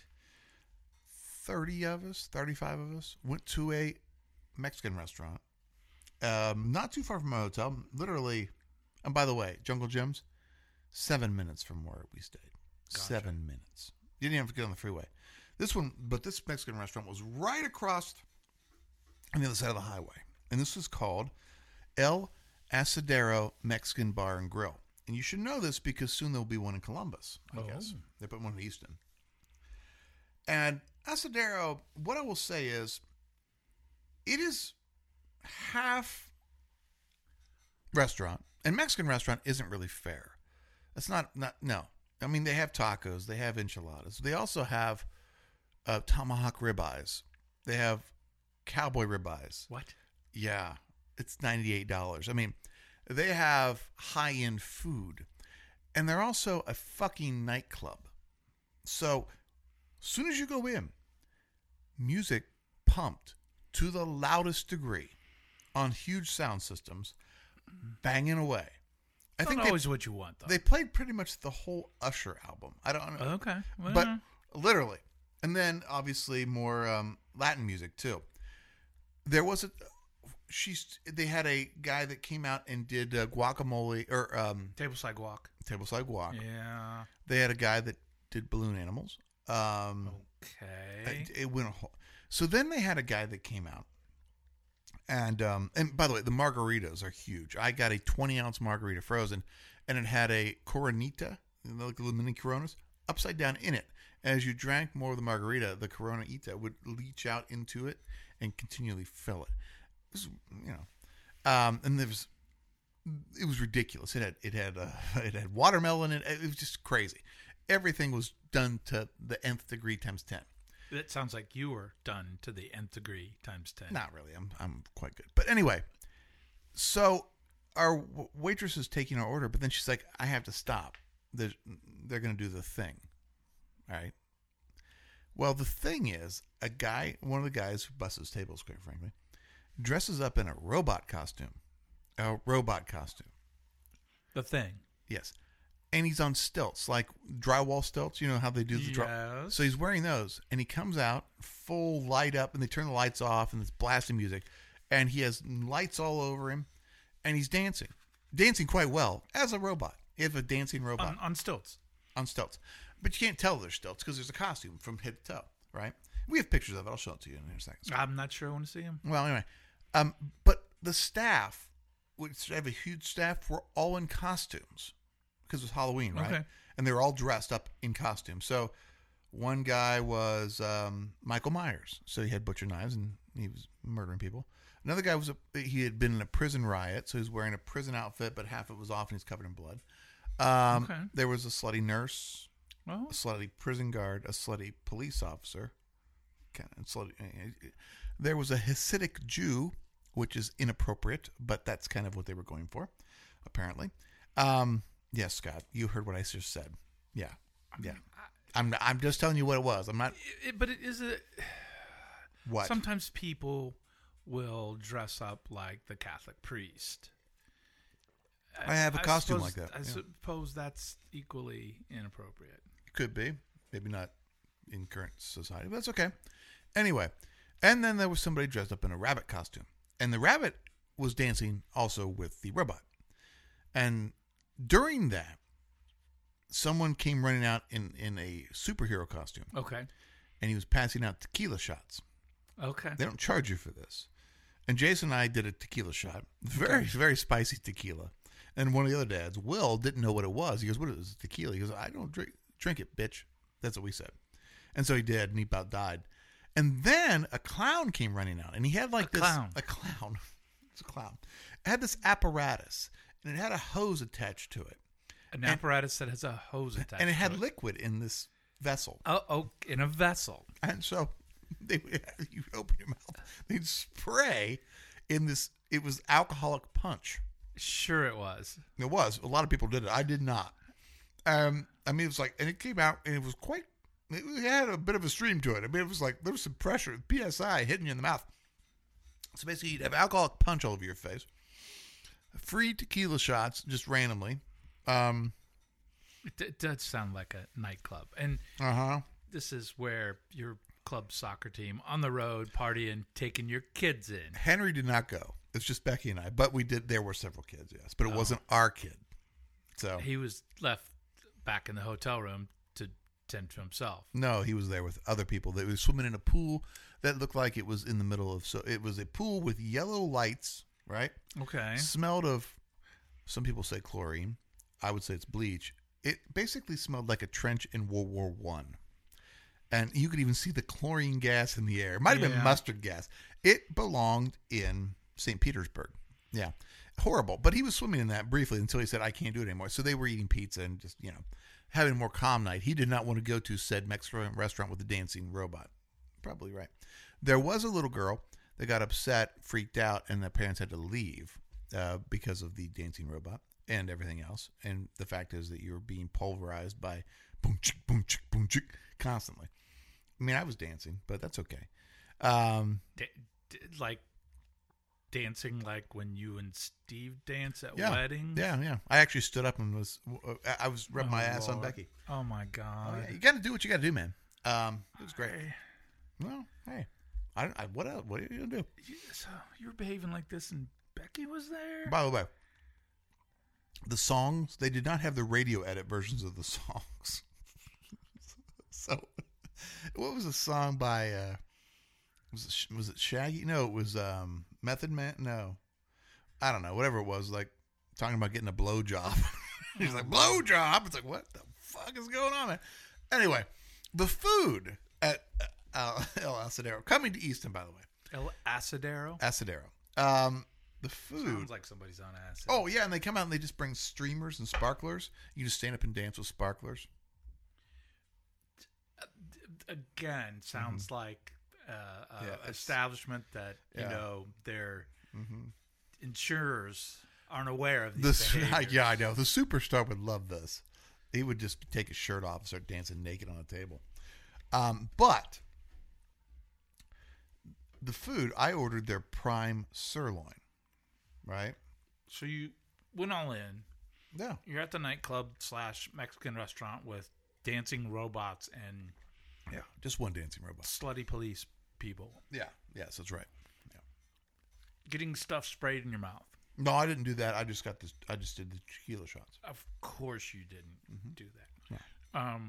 35 of us went to a Mexican restaurant. Not too far from my hotel. Literally, and by the way, Jungle Jim's, 7 minutes from where we stayed. Gotcha. 7 minutes. You didn't have to get on the freeway. This Mexican restaurant was right across on the other side of the highway. And this is called El Asadero Mexican Bar and Grill. And you should know this because soon there'll be one in Columbus, I guess. They put one in Easton. And Asadero, what I will say is, it is half restaurant. And Mexican restaurant isn't really fair. It's not, no. I mean, they have tacos. They have enchiladas. They also have tomahawk ribeyes. They have cowboy ribeyes. What? Yeah. It's $98. I mean, they have high-end food. And they're also a fucking nightclub. So, as soon as you go in, music pumped to the loudest degree on huge sound systems, banging away. I think always what you want, though. they played pretty much the whole Usher album. I don't know. Okay. Well, But literally. And then obviously more Latin music too. There was they had a guy that came out and did guacamole or Tableside guac. tableside guac. Yeah. They had a guy that did balloon animals. Okay. It went so then they had a guy that came out. And by the way, the margaritas are huge. I got a 20-ounce margarita frozen, and it had a Coronita, like the little mini Coronas, upside down in it. As you drank more of the margarita, the Coronita would leach out into it and continually fill it. It was, and it was ridiculous. It had watermelon in it. It was just crazy. Everything was done to the nth degree times 10. That sounds like you were done to the nth degree times 10. Not really. I'm quite good. But anyway, so our waitress is taking our order, but then she's like, I have to stop. They're going to do the thing. All right. Well, the thing is, one of the guys who busts tables, quite frankly, dresses up in a robot costume. A robot costume. The Thing. Yes. And he's on stilts, like drywall stilts. You know how they do the drywall? Yes. So he's wearing those, and he comes out full light up, and they turn the lights off, and it's blasting music, and he has lights all over him, and he's dancing quite well as a robot. You have a dancing robot On stilts. on stilts, but you can't tell they're stilts because there's a costume from head to toe, right? We have pictures of it. I'll show it to you in a second. I'm not sure I want to see him. Well, anyway, but the staff, which have a huge staff, were all in costumes. Because it was Halloween, right? Okay. And they were all dressed up in costume. So one guy was Michael Myers. So he had butcher knives and he was murdering people. Another guy he had been in a prison riot. So he was wearing a prison outfit, but half of it was off and he's covered in blood. Okay. There was a slutty nurse, Oh. a slutty prison guard, a slutty police officer. There was a Hasidic Jew, which is inappropriate, but that's kind of what they were going for, apparently. Yes, Scott, you heard what I just said. Yeah. I'm just telling you what it was. I'm not. But it is a. What? Sometimes people will dress up like the Catholic priest. I have a costume suppose- like that. I Yeah. suppose that's equally inappropriate. It could be. Maybe not in current society, but that's okay. Anyway, and then there was somebody dressed up in a rabbit costume. And the rabbit was dancing also with the robot. And during that, someone came running out in a superhero costume. Okay. And he was passing out tequila shots. Okay. They don't charge you for this. And Jason and I did a tequila shot. Very, very spicy tequila. And one of the other dads, Will, didn't know what it was. He goes, what is tequila? He goes, I don't drink it, bitch. That's what we said. And so he did, and he about died. And then a clown came running out. And he had like A clown. It's a clown. It had this apparatus. And it had a hose attached to it. An apparatus that has a hose attached. And it had to liquid in this vessel. Oh, in a vessel. And so you open your mouth, they'd spray in this. It was alcoholic punch. Sure, it was. It was. A lot of people did it. I did not. I mean, it was like, and it came out, and it was quite. It had a bit of a stream to it. I mean, it was like there was some pressure, PSI hitting you in the mouth. So basically, you'd have alcoholic punch all over your face. Free tequila shots, just randomly. It does sound like a nightclub. And this is where your club soccer team on the road partying, taking your kids in. Henry did not go. It's just Becky and I. But we did. There were several kids, yes. But it wasn't our kid. So He was left back in the hotel room to tend to himself. no, he was there with other people. They were swimming in a pool that looked like it was in the middle of. So it was a pool with yellow lights, right? Okay. Smelled of. Some people say chlorine. I would say it's bleach. It basically smelled like a trench in World War One. And you could even see the chlorine gas in the air. It might have been mustard gas. It belonged in St. Petersburg. Yeah. Horrible. But he was swimming in that briefly until he said, I can't do it anymore. So they were eating pizza and just, having a more calm night. He did not want to go to said Mexican restaurant with the dancing robot. Probably right. There was a little girl that got upset, freaked out, and the parents had to leave because of the dancing robot and everything else. And the fact is that you're being pulverized by boom, chick, boom, chick, constantly. I mean, I was dancing, but that's okay. Like dancing like when you and Steve dance at Yeah. weddings? Yeah. I actually stood up and I was rubbing my ass on Lord. Becky. Oh, my Oh, God. yeah, you got to do what you got to do, man. It was great. Well, hey, what else? What are you gonna do? So you were behaving like this and Becky was there? By the way, the songs, they did not have the radio edit versions of the songs. So, what was the song by? Was it Shaggy? No, it was Method Man. No, I don't know. Whatever it was, like talking about getting a blowjob. He's like blowjob. It's like what the fuck is going on, man? Anyway, the food at El Asadero, coming to Easton, by the way. El Asadero? Asadero. The food. Sounds like somebody's on acid. Oh yeah, and they come out and they just bring streamers and sparklers. You just stand up and dance with sparklers. Again, sounds like Yeah, establishment that Yeah. their insurers aren't aware of these The behaviors. yeah, I know. The superstar would love this. He would just take his shirt off and start dancing naked on a table. But the food, I ordered their prime sirloin. Right? So you went all in. Yeah. You're at the nightclub / Mexican restaurant with dancing robots and Yeah. Just one dancing robot. slutty police people Yeah. Yes, that's right. Yeah. getting stuff sprayed in your mouth. No, I didn't do that. I just got this. I just did the tequila shots. Of course you didn't do that. Yeah.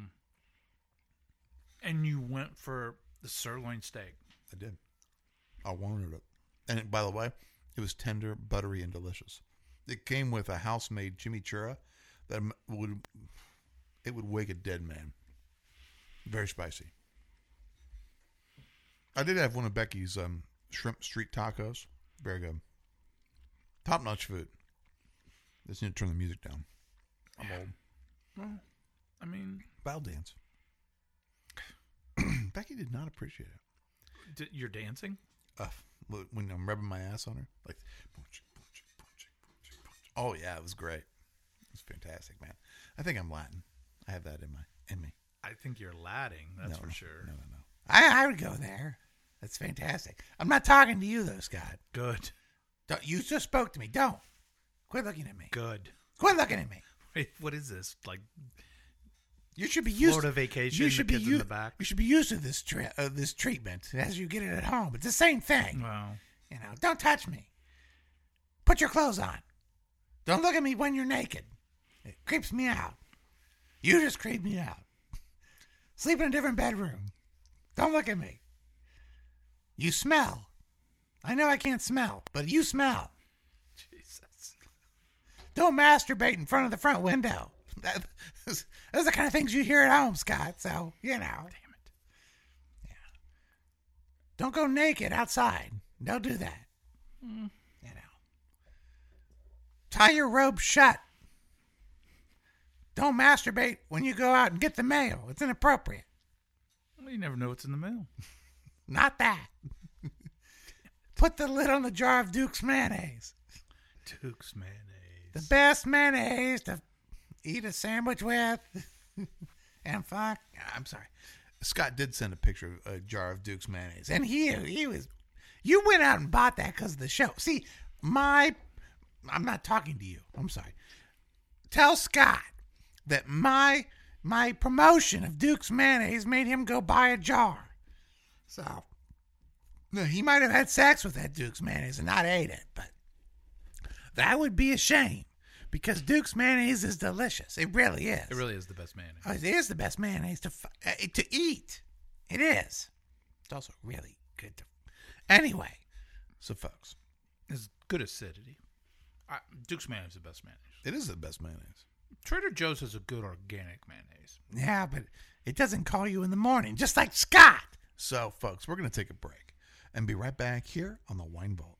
And you went for the sirloin steak. I did. I wanted it. And by the way, it was tender, buttery, and delicious. It came with a house-made chimichurri that would wake a dead man. Very spicy. I did have one of Becky's shrimp street tacos. Very good. Top-notch food. Just need to turn the music down. I'm old. Well, I mean, But I'll dance. Becky did not appreciate it. you're dancing? When I'm rubbing my ass on her, like, oh yeah, it was great. It was fantastic, man. I think I'm Latin. I have that in me. I think you're Latin, that's for sure. No. I would go there. That's fantastic. I'm not talking to you though, Scott. Good. You just spoke to me. Don't quit looking at me. Good. Quit looking at me. Wait, what is this? Like You should be used. Florida vacation, You should the be kids in the back? You should be used to this this treatment as you get it at home. It's the same thing. Well, Don't touch me. Put your clothes on. Don't look at me when you're naked. It creeps me out. You just creep me out. Sleep in a different bedroom. Don't look at me. You smell. I know I can't smell, but you smell. Jesus. Don't masturbate in front of the front window. Those are the kind of things you hear at home, Scott. So, Damn it. don't go naked outside. Don't do that. Tie your robe shut. Don't masturbate when you go out and get the mail. It's inappropriate. Well, you never know what's in the mail. Not that. Put the lid on the jar of Duke's mayonnaise. Duke's mayonnaise. The best mayonnaise to eat a sandwich with. And fuck. I'm sorry. Scott did send a picture of a jar of Duke's mayonnaise. And he was. You went out and bought that because of the show. See, I'm not talking to you. I'm sorry. Tell Scott that my promotion of Duke's mayonnaise made him go buy a jar. So, no, he might have had sex with that Duke's mayonnaise and not ate it, but that would be a shame because Duke's mayonnaise is delicious. It really is. It really is the best mayonnaise. Oh, it is the best mayonnaise to eat. It is. It's also really good to. Anyway, so folks, It's good acidity. Duke's mayonnaise is the best mayonnaise. it is the best mayonnaise. Trader Joe's has a good organic mayonnaise. Yeah, but it doesn't call you in the morning, just like Scott. So, folks, we're going to take a break and be right back here on the Wine Vault.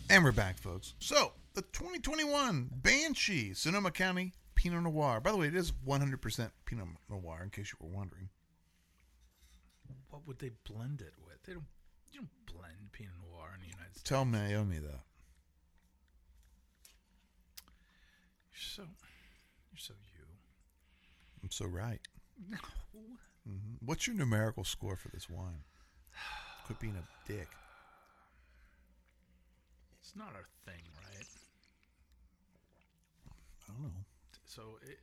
And we're back, folks. So, the 2021 Banshee Sonoma County Pinot Noir. By the way, it is 100% Pinot Noir, in case you were wondering. What would they blend it with? You don't blend Pinot Noir in the United States. Tell Naomi that. You're so you. I'm so right. No. What's your numerical score for this wine? Quit being a dick. It's not our thing, right? I don't know. So,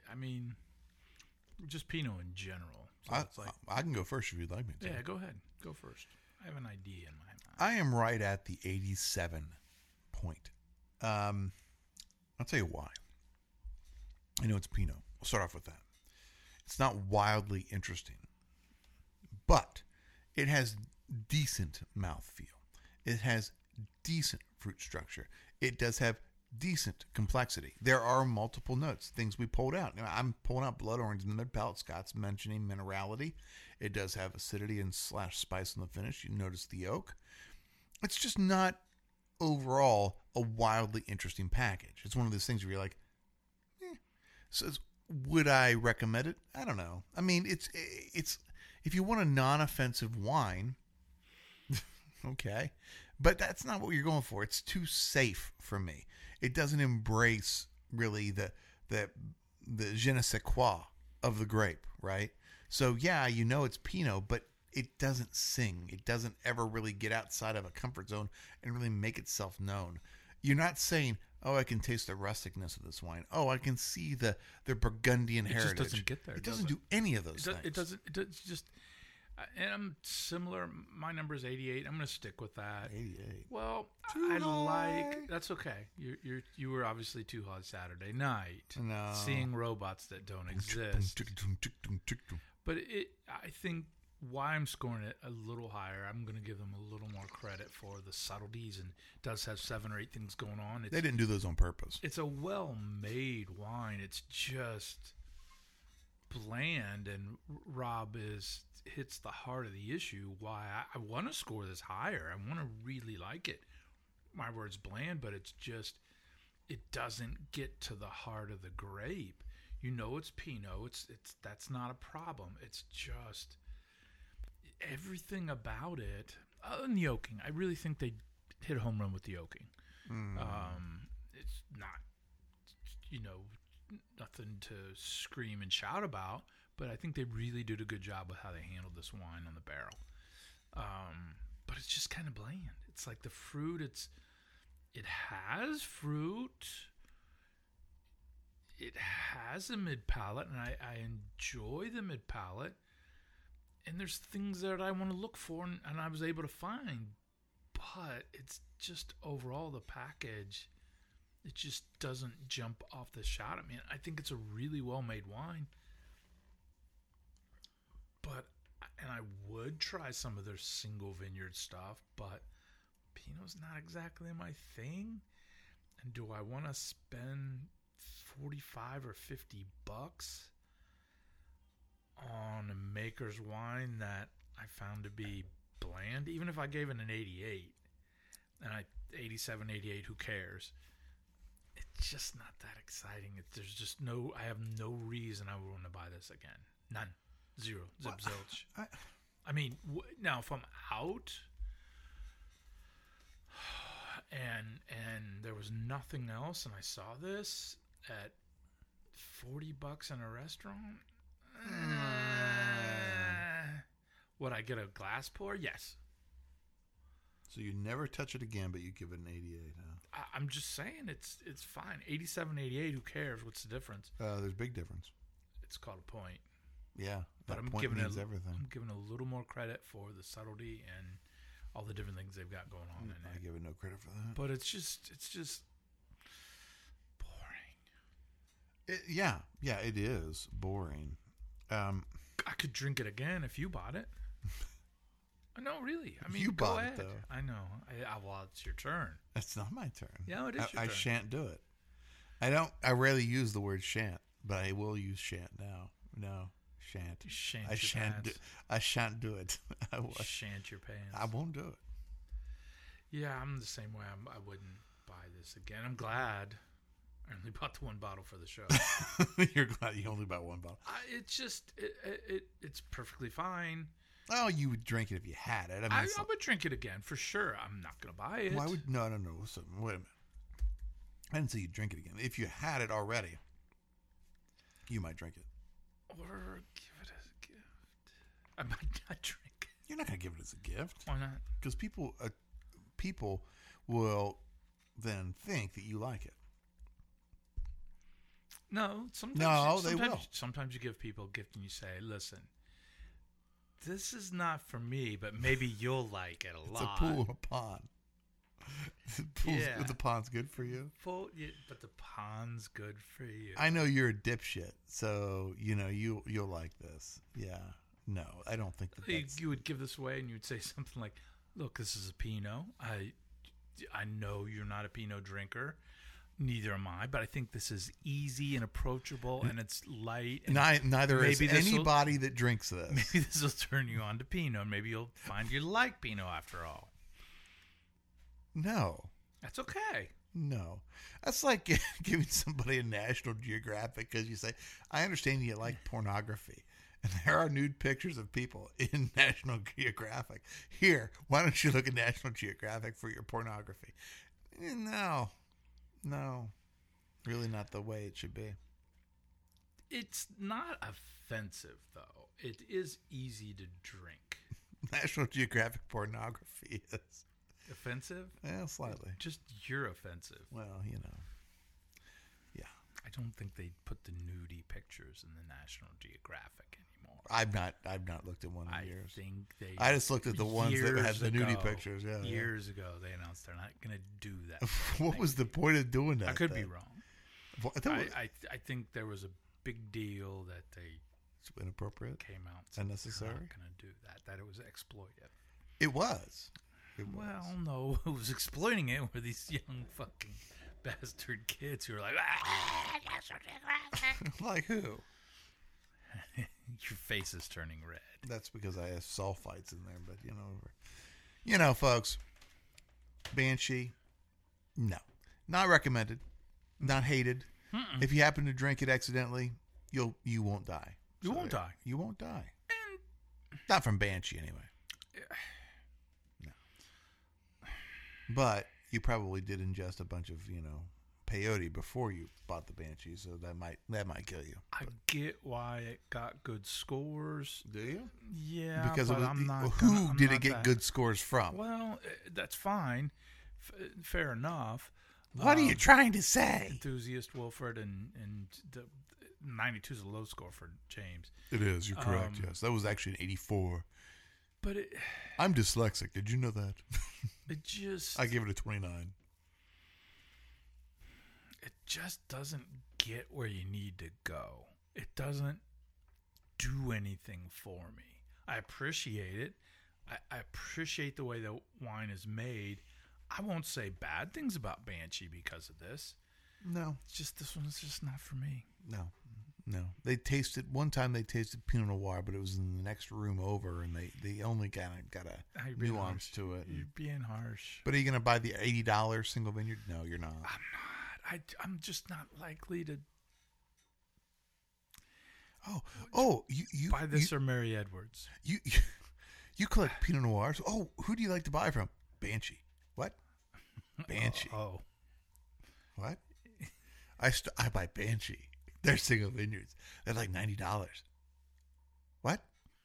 just Pinot in general. So it's like, I can go first if you'd like me to. yeah, go ahead. Go first. I have an idea in my mind. I am right at the 87 point. I'll tell you why. I know it's Pinot. We'll start off with that. It's not wildly interesting, but it has decent mouthfeel. It has decent fruit structure. It does have decent complexity. There are multiple notes, things we pulled out. Now, I'm pulling out blood orange in the mid palate. Scott's mentioning minerality. It does have acidity and / spice in the finish. You notice the oak. It's just not overall a wildly interesting package. It's one of those things where you're like, So would I recommend it? I don't know. I mean, it's if you want a non-offensive wine, okay, but that's not what you're going for. It's too safe for me. It doesn't embrace really the je ne sais quoi of the grape, right? So yeah, you know it's Pinot, but it doesn't sing. It doesn't ever really get outside of a comfort zone and really make itself known. You're not saying, oh, I can taste the rusticness of this wine. Oh, I can see the Burgundian heritage. It just doesn't get there. It doesn't do any of those things. It doesn't. It does just. And I'm similar. My number is 88. I'm going to stick with that. 88. Well, Too I high. like. That's okay. You were obviously too hot Saturday night. No. Seeing robots that don't exist. But I think why I'm scoring it a little higher, I'm going to give them a little more credit for the subtleties, and it does have 7 or 8 things going on. They didn't do those on purpose. It's a well-made wine. It's just bland, and Rob hits the heart of the issue. Why I want to score this higher. I want to really like it. My word's bland, but it's just it doesn't get to the heart of the grape. You know it's Pinot. It's that's not a problem. It's just everything about it. Other than the oaking, I really think they hit a home run with the oaking. It's not, nothing to scream and shout about, but I think they really did a good job with how they handled this wine on the barrel. But it's just kind of bland. It's like the fruit. It has fruit. It has a mid palate, and I enjoy the mid palate. And there's things that I want to look for, and I was able to find. But it's just overall the package, it just doesn't jump off the shot at me. I think it's a really well-made wine. And I would try some of their single vineyard stuff, but Pinot's not exactly my thing. And do I want to spend $45 or $50 on a maker's wine that I found to be bland? Even if I gave it an 88 and 87, 88, who cares? It's just not that exciting. I have no reason I would want to buy this again. None. Zero. Zip zilch. I mean, now if I'm out and there was nothing else and I saw this at $40 in a restaurant, would I get a glass pour? Yes. So you never touch it again, but you give it an 88, huh? I'm just saying it's fine. 87, 88, who cares? What's the difference? There's a big difference. It's called a point. Yeah, But I'm point giving means everything. I'm giving a little more credit for the subtlety and all the different things they've got going on in I it. give it no credit for that. But it's just boring. Yeah, it is boring. I could drink it again if you bought it. No, really. I mean, You go bought it, ahead. though. I know. Well, it's your turn. It's not my turn. Yeah, it is your I turn. shan't do it. I rarely use the word shan't, but I will use shan't now. No, shan't. You shant I your shan't do. pants. I shan't do it. You shant your pants. I won't do it. Yeah, I'm the same way. I wouldn't. buy this again. I'm glad I only bought the one bottle for the show. You're glad you only bought one bottle. It's perfectly fine. Oh, you would drink it if you had it. I mean, I would drink it again for sure. I'm not going to buy it. why would no? Listen, wait a minute. I didn't say you'd drink it again. If you had it already, you might drink it. Or give it as a gift. I might not drink it. You're not going to give it as a gift. Why not? Because people will then think that you like it. No, sometimes. No, they will. Sometimes you give people a gift and you say, "Listen, this is not for me, but maybe you'll like it a lot." It's a pool or a pond. The pond's good for you. But the pond's good for you. I know you're a dipshit, so you'll like this. Yeah. No, I don't think that. You would give this away and you would say something like, "Look, this is a Pinot. I know you're not a Pinot drinker. Neither am I, but I think this is easy and approachable, and it's light. And neither is anybody that drinks this. Maybe this will turn you on to Pinot. Maybe you'll find you like Pinot after all." No. That's okay. No. That's like giving somebody a National Geographic because you say, "I understand you like pornography. And there are nude pictures of people in National Geographic. Here, why don't you look at National Geographic for your pornography?" No. Really not the way it should be. It's not offensive, though. It is easy to drink. National Geographic pornography is offensive? Yeah, slightly. Just you're offensive. Well, yeah. I don't think they put the nudie pictures in the National Geographic anymore. I've not looked at one in years. I just looked at the ones that had the nudie pictures. Yeah, years ago, they announced they're not going to do that. What was the point of doing that? I could be wrong. I think there was a big deal that they it's inappropriate, came out, unnecessary. They're not going to do that. That it was exploited. It was. Well, no, who was exploiting it were these young fucking bastard kids who were like, like who? Your face is turning red. That's because I have sulfites in there, but folks, Banshee, no, not recommended, not hated. Mm-mm. If you happen to drink it accidentally, you won't die. You won't die. You won't die. Not from Banshee, anyway. No. But you probably did ingest a bunch of, peyote before you bought the Banshee, so that might kill you. I get why it got good scores. Do you? Yeah, because but I'm not. Who did it get good scores from? Well, that's fine. Fair enough. What are you trying to say? Enthusiast Wilfred and the 92 is a low score for James. It is. You're correct. Yes, that was actually an 84. But I'm dyslexic. Did you know that? It just. I gave it a 29. It just doesn't get where you need to go. It doesn't do anything for me. I appreciate it. I appreciate the way the wine is made. I won't say bad things about Banshee because of this. No. It's just this one's just not for me. No. One time they tasted Pinot Noir, but it was in the next room over, and they only got a nuance to it. You're being harsh. But are you going to buy the $80 single vineyard? No, you're not. I'm not. I'm just not likely to. You buy this or Mary Edwards. You collect Pinot Noirs. Oh, who do you like to buy from? Banshee. What? Banshee. Oh. What? I buy Banshee. They're single vineyards. They're like $90. What?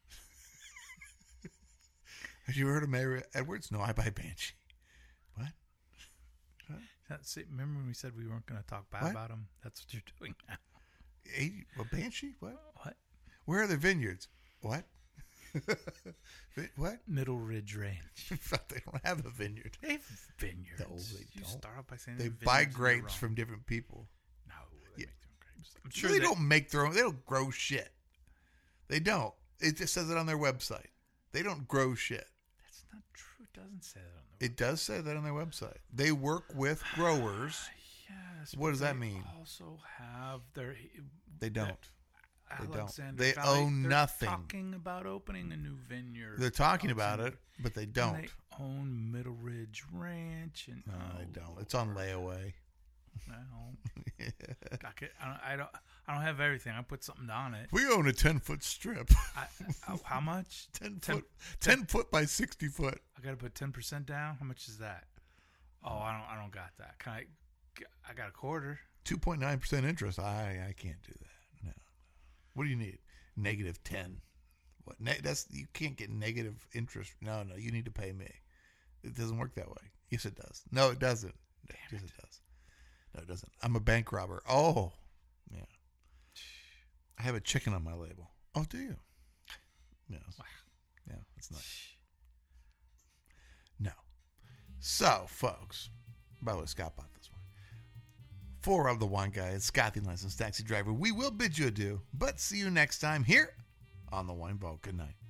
Have you heard of Mary Edwards? No, I buy Banshee. What? Remember when we said we weren't going to talk bad about them? That's what you're doing now. Banshee? What? What? Where are the vineyards? What? What? Middle Ridge Ranch. They don't have a vineyard. They have vineyards. No, they don't. Start off by saying they buy grapes from different people. No, they make their own grapes. I'm sure they don't make their own. They don't grow shit. They don't. It just says it on their website. They don't grow shit. That's not true. It doesn't say that on their website. It does say that on their website. They work with growers. Yes. What does that mean? Also have their. They don't. Alexander They Valley, own they're nothing. Talking about opening a new vineyard. They're talking about Alexander- it, but they and don't. They own Middle Ridge Ranch, and No, they don't. It's on layaway. Well, I don't have everything. I put something on it. We own a 10-foot strip. How much? 10 foot by 60 foot. I got to put 10% down. How much is that? Oh, I don't got that. I got a quarter. 2.9% interest. I can't do that. No. What do you need? Negative 10. What? That's you can't get negative interest. No, you need to pay me. It doesn't work that way. Yes, it does. No, it doesn't. Yes, it does. No, it doesn't. I'm a bank robber. Oh, yeah. I have a chicken on my label. Oh, do you? Yes. Wow. Yeah, that's nice. No. So, folks, by the way, Scott bought this one. For Of the Wine Guy, it's Scott, the licensed taxi driver. We will bid you adieu, but see you next time here on The Wine Vault. Good night.